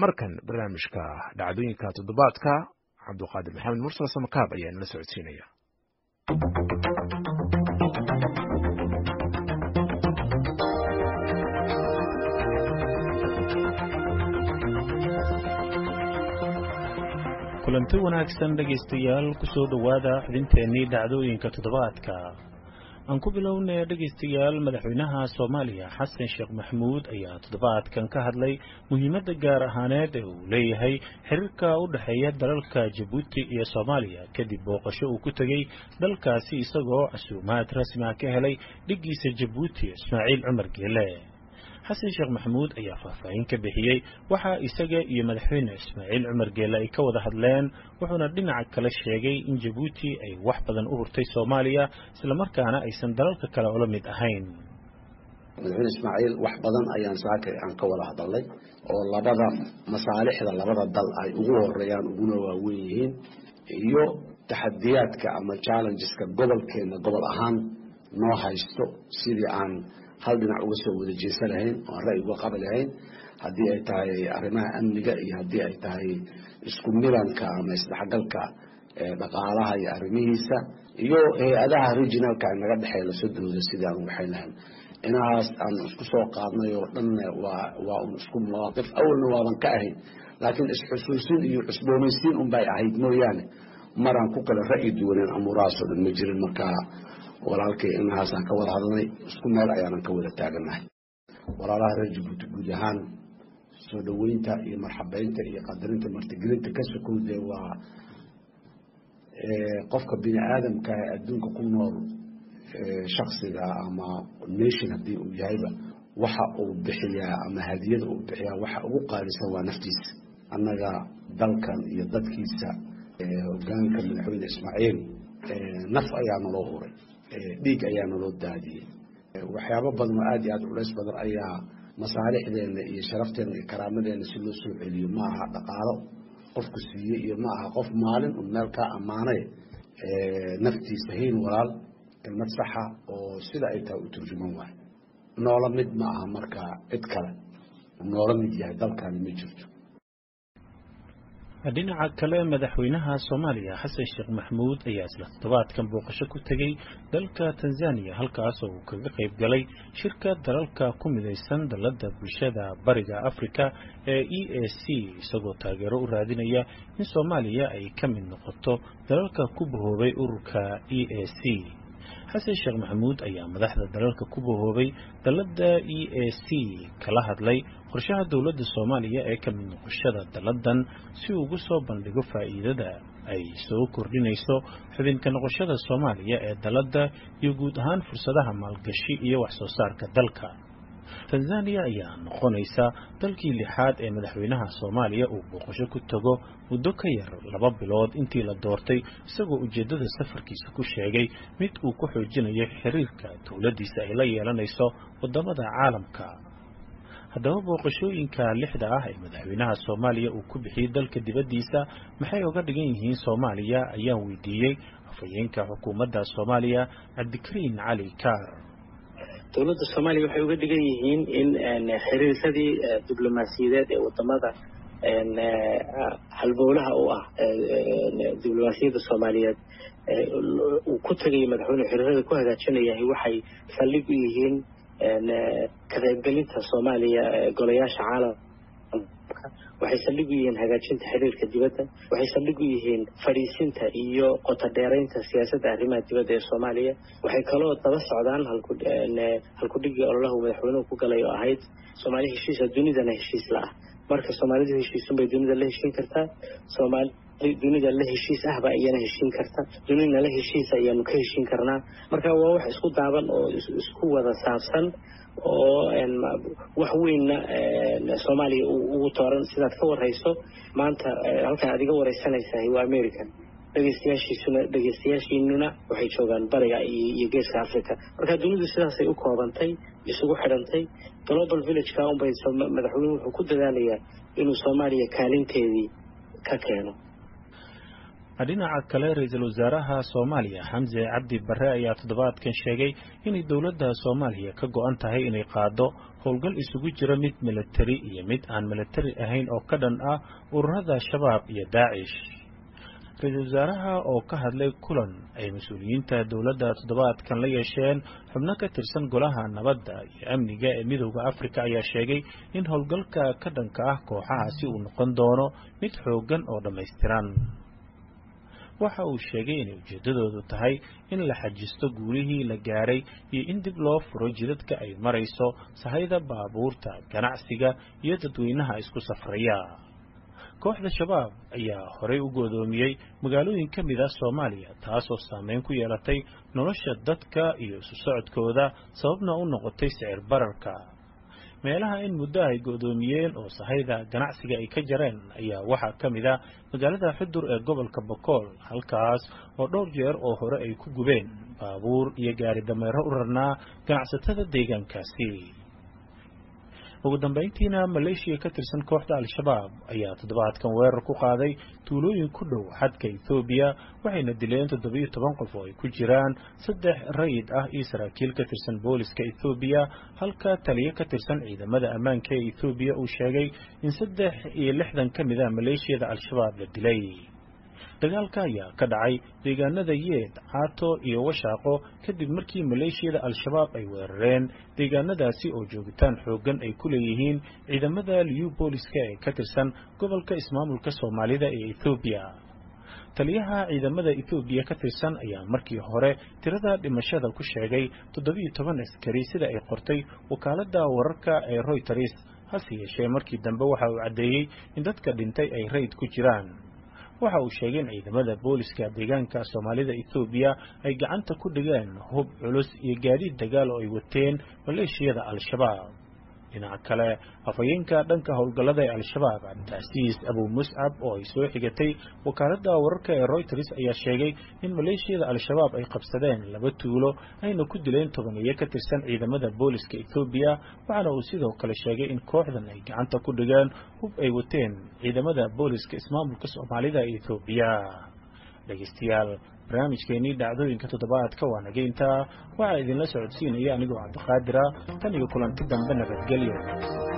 markan barnaamijka dhacdooyinka toddobaadka cabduqaadir maxamed mursal samakaab ayaa nala socodsiinaya. kulanti wanaagsan dhegaystayaal ku soo dhawaada xubinteennii dhacdooyinka toddobaadka. aan ku bilownay dhegaystayaal madaxweynaha Soomaaliya Xasan Sheekh Maxamuud ayaa toddobaadkan ka hadlay muhiimadda gaar ahaaneed ee uu leeyahay xiriirka u dhaxeeya dalalka Djibouti iyo Soomaaliya kadib booqasho uu ku tagay dalkaasi isagoo casuumaad rasmi ah ka helay dhigiisa Djibouti Ismaaciil Cumar Geele. xasan sheekh maxamuud ayaa faahfaahin ka bixiyay waxa isaga iyo madaxweyne Ismaaciil Cumar Geele ay ka wada hadleen wuxuuna dhinaca kale sheegay in Djibouti ay wax badan u hurtay Soomaaliya isla markaana aysan dalalka kale ula mid ahayn. madaxweyne Ismaaciil wax badan ayaan saakay aan ka wada hadalnay oo labada masaalixda labada dal ay ugu horeeyaan uguna waaweyn yihiin iyo taxadiyaadka ama challengeska gobolkeena gobol ahaan noo haysto sidii aan hal dhinac uga soo wada jeesan lahayn oo ra'yi uga qaban lahayn haddii ay tahay arrimaha amniga iyo haddii ay tahay isku milanka ama isdhexgalka dhaqaalaha iyo arrimihiisa iyo hay-adaha regionalka ay naga dhexeeya la soo dooda sidii aan waxay lahayn inahaas aan isku soo qaadnay oo dhan waa un isku mawaaqif awalna waaban ka ahayn laakiin isxusuusin iyo cusboonaysiin unbay ahayd mooyaane maraan ku kala ra'yi duwaneen amuurahaasoo dhan ma jirin. markaa walaalkay inahaasaan ka wada hadalnay isku meel ayaanan ka wada taaganahay. walaalaha reer Djibouti guud ahaan soo dhaweynta iyo marxabeynta iyo qadarinta martigelinta ka sokowdee waa qofka bini aadamka ee adduunka ku nool shaksiga ama nation haddii uu yahayba waxa uu bixiyaa ama hadiyada uu bixiyaa waxa ugu qaalisan waa naftiisa. annaga dalkan iyo dadkiisa hogaanka madaxweyne Ismaaciil naf ayaa naloo huray, dhiig ayaa naloo daadiyey, waxyaabo badan oo aad iyo aad culays badan ayaa masaalixdeena iyo sharafteena iyo karaamadeena si loo soo celiyo ma aha dhaqaalo qofku siiyey iyo ma aha qof maalin un meel kaa ammaanay naftiisa hayn walaal kelmad saxa oo sida ay tahay u turjuman waayo noola mid ma aha. marka cid kale noola mid yahay dalkaani ma jirto. dhinaca kale madaxweynaha Soomaaliya Xasan Sheekh Maxamuud ayaa isla toddobaadkan booqasho ku tagay dalka Tanzania halkaas oo uu kaga qayb galay shirka dalalka ku midaysan dalada bulshada bariga Afrika ee EAC isagoo taageero u raadinaya in Soomaaliya ay ka mid noqoto dalalka ku bahoobay ururka EAC. xasan sheekh maxamuud ayaa madaxda dalalka ku bahoobay dalada EAC kala hadlay qorshaha dawladda Soomaaliya ee ka mid noqoshada daladan si uu ugu soo bandhigo faa'iidada ay soo kordhinayso xubinka noqoshada Soomaaliya ee dalada iyo guud ahaan fursadaha maalgashi iyo wax soo saarka dalka. Tanzania ayaa noqonaysa dalkii lixaad ee madaxweynaha Soomaaliya uu booqasho ku tago muddo ka yar 2 bilood intii la doortay isagoo ujeedada safarkiisa ku sheegay mid uu ku xoojinayo xiriirka dawladdiisa ay la yeelanayso wadamada caalamka. haddaba booqashooyinka lixda ah ee madaxweynaha Soomaaliya uu ku bixiyay dalka dibaddiisa maxay uga dhigan yihiin Soomaaliya ayaan weydiiyay afhayeenka xukuumadda Soomaaliya Cabdikariin Cali Kaar. dawladda Soomaaliya waxay uga dhigan yihiin in xiriirsadii diblomaasiyadeed ee wadamada halbowlaha u ah diblomaasiyadda Soomaaliyeed uu ku tagay madaxweyne xiriirada ku hagaajinayay waxay saldhig u yihiin ka qaybgelinta Soomaaliya golayaasha caalamka, waxay saldhig u yihiin hagaajinta xiriirka dibadda, waxay saldhig u yihiin fariisinta iyo qoto dheeraynta siyaasadda arrimaha dibadda ee Soomaaliya. waxay kaloo daba socdaan halkudhigii ololaha madaxweynuhu ku galay oo ahayd Soomaali heshiisa dunidana heshiis la ah. marka Soomaalidu heshiisan bay dunida la heshiin kartaa, Soomaali dunida la heshiis ah baa iyana heshiin karta, dunidana la heshiis ayaanu ka heshiin karnaa. marka waa wax isku daaban oo isku wada saabsan oo wax weynna Soomaaliya ugu tooran. sidaad ka warayso maanta halka adiga waraysanaysaa waa America, dhageystayaashiinuna waxay joogaan bariga iyo geeska Afrika. marka dunidu sidaasay u koobantay, isugu xidhantay. global village-ka unbay madaxweynuhu wuxuu ku dadaalayaa inuu Soomaaliya kaalinteedii ka keeno. dhinaca kale ra'iisul wasaaraha Soomaaliya Xamse Cabdi Barre ayaa toddobaadkan sheegay in dawladda Soomaaliya ka go'an tahay inay qaado howlgal isugu jira mid military iyo mid aan military ahayn oo ka dhan ah ururada Shabaab iyo Daacish. ra'iisul wasaaraha oo ka hadlay kulan ay mas'uuliyiinta dawladda toddobaadkan la yeesheen xubno ka tirsan golaha nabadda iyo amniga ee Midowga Afrika ayaa sheegay in howlgalka ka dhanka ah kooxahaasi uu noqon doono mid xooggan oo dhammaystiran. waxa uu sheegay in ujeedadoodu tahay in la xajisto guulihii la gaaray iyo in dib loo furo jidadka ay marayso sahayda baabuurta ganacsiga iyo dadweynaha isku safraya. kooxda Shabaab ayaa horey u go'doomiyay magaalooyin ka mid ah Soomaaliya taasoo saameyn ku yeelatay nolosha dadka iyo isu socodkooda sababna u noqotay sicir bararka. meelaha in muddo ay go'doomiyeen oo sahayda ganacsiga ay ka jareen ayaa waxaa ka mid ah magaalada Xudur ee gobolka Bokool halkaas oo dhowr jeer oo hore ay ku gubeen baabuur iyo gaari dameero u rarnaa ganacsatada deegaankaasi. ugu dambeyntiina Malaysia ka tirsan kooxda Al-Shabaab ayaa toddobaadkan weerar ku qaaday tuulooyin ku dhow xadka Ethiopia waxayna dileen 17 qof oo ay ku jiraan 3 rayid ah iyo saraakiil ka tirsan booliska Ethiopia halka taliye ka tirsan ciidamada ammaanka ee Ethiopia uu sheegay in 63 ka mid ah Malaysiada Al-Shabaab la dilay. dagaalka ayaa ka dhacay deegaanada Yeed, Caato iyo Washaaqo kadib markii Malaysiada Al-Shabaab ay weerareen deegaanadaasi oo joogitaan xooggan ay ku leeyihiin ciidamada liyu booliska ee ka tirsan gobolka ismaamulka Soomaalida ee Ethiopia. taliyaha ciidamada Ethiopia ka tirsan ayaa markii hore tirada dhimashada ku sheegay 17 askari sida ay qortay wakaaladda wararka ee Reuters. hase yeeshee markii dambe waxa uu cadeeyay in dadka dhintay ay rayd ku jiraan. waxa uu sheegay in ciidamada booliska deegaanka Soomaalida Ethiopia ay gacanta ku dhigeen hub culus iyo gaadiid dagaal oo ay wateen Malaysiada Al-Shabaab. dhinaca kale afayeenka dhanka howlgallada ee Al-Shabaab Cabdicasiis Abu Mus'ab oo ay soo xigatay wakaaladda wararka ee Reuters ayaa sheegay in Malaysiada Al-Shabaab ay qabsadeen 2 tuulo ayna ku dileen 10 ka tirsan ciidamada booliska Ethiopia. waxaana uu sidoo kale sheegay in kooxdan ay gacanta ku dhigeen hub ay wateen ciidamada booliska ismaamulka Soomaalida ee Ethiopia. dhageystayaal barnaamijkeennii dhacdooyinka toddobaadka waa nageynta waxaa idinla socodsiinaya anigoo Cabdiqaadir tan iyo kulanti dambe nabadgelyo.